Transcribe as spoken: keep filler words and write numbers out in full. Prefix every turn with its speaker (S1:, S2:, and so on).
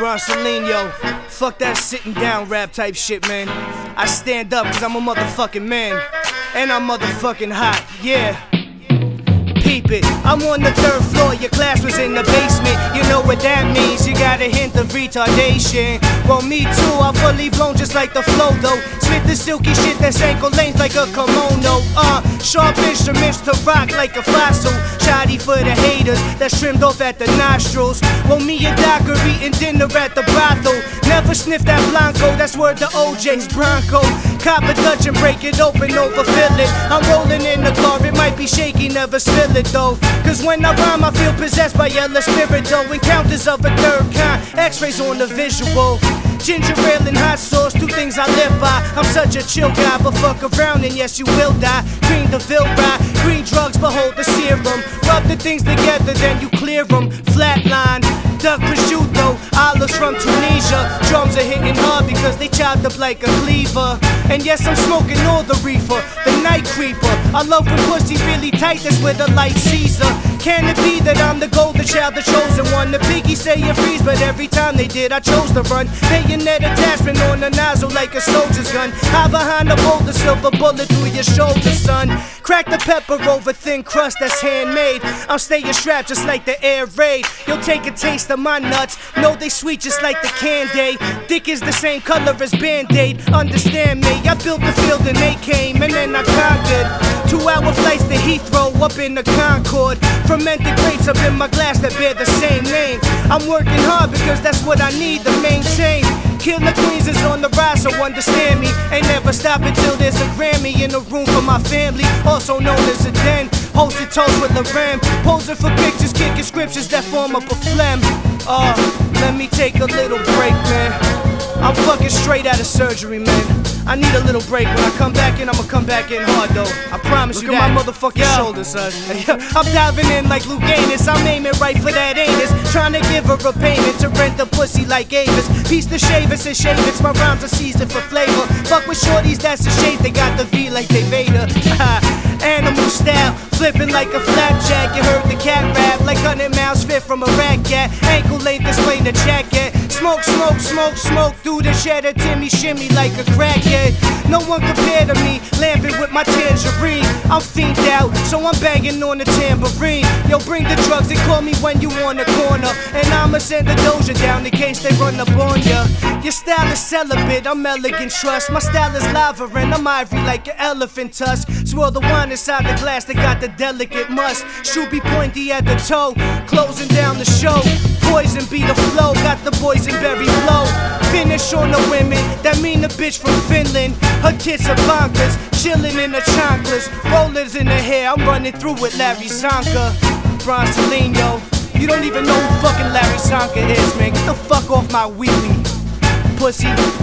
S1: Bronsolino, fuck that sitting down rap type shit, man. I stand up cause I'm a motherfucking man. And I'm motherfucking hot, yeah. Peep it, I'm on the third floor, your class was in the basement. You know what that means, you got a hint of retardation. Well, me too, I'm fully blown just like the flow though. Spit the silky shit that's ankle length like a kimono. Uh, sharp instruments to rock like a fossil. Shoddy for the haters that's trimmed off at the nostrils. Well, me and Doc are eating dinner at the brothel. Never sniff that Blanco, that's word to O J's Bronco. Cop a Dutch and break it open, overfill it. I'm rolling in the car, it might be shaky, never spill it though. Cause when I rhyme, I feel possessed by yellow spirit though. Encounters of a third kind, x-rays on the visual. Ginger ale and hot sauce, two things I live by. I'm such a chill guy, but fuck around and yes you will die. Green DeVille ride, green drugs, behold the serum. Rub the things together, then you clear them. Flatline, duck prosciutto, olives from Tunisia. Drums are hitting hard because they chopped up like a cleaver. And yes, I'm smoking all the reefer, the night creeper. I love when pussy really tight, that's where the light Caesar. Can it be that I'm the golden child, the chosen one? The piggies say you freeze, but every time they did, I chose to run. Bayonet attachment on the nozzle like a soldier's gun. Hide behind the boulder, silver bullet through your shoulder, son. Crack the pepper over thin crust that's handmade. I'm staying strapped just like the air raid. You'll take a taste of my nuts, know they sweet just like the candy. Dick is the same color as Band-Aid, understand me. I built the field and they came and then I conquered. Two hour flights to Heathrow up in the Concorde. Fermented grapes up in my glass that bear the same name. I'm working hard because that's what I need to maintain. Killer Queens is on the rise, so understand me. Ain't never stop until there's a Grammy in the room for my family, also known as a den. Hosted toast with a ram, posing for pictures, kicking scriptures that form up a phlegm. Uh, let me take a little break, man. I'm fucking straight out of surgery, man. I need a little break. When I come back in, I'ma come back in hard though. I promise Look you that. Look at my motherfucking Yo. shoulders, son. I'm diving in like Luke Gaines. I'm aiming right for that anus. Trying to give her a payment to rent the pussy like Avis. Piece to Shavis and Shavis. My rhymes are seasoned for flavor. Fuck with shorties, that's the shape. They got the V like they Vader. Animal style, flipping like a flapjack. You heard the cat rap like one hundred miles fit from a rat cat. Ankle length display the jacket. Smoke, smoke, smoke, smoke through the cheddar. Timmy shimmy like a crackhead. No one compared to me, lamping with my tangerine. I'm fiend out, so I'm banging on the tambourine. Yo, bring the drugs and call me when you on the corner. And I'ma send the doja down in case they run up on ya. Your style is celibate, I'm elegant trust. My style is lava and I'm ivory like an elephant tusk. Swirl the wine inside the glass that got the delicate musk. Should be pointy at the toe, closing down the show. Poison be the flow, got the boysenberry flow. Finish on the women, that mean the bitch from Finland. Her tits are bonkers, chillin' in the chonkers. Rollers in the hair, I'm running through with Larry Zonka. Bronsolino, you don't even know who fucking Larry Zonka is, man. Get the fuck off my wee-wee, pussy.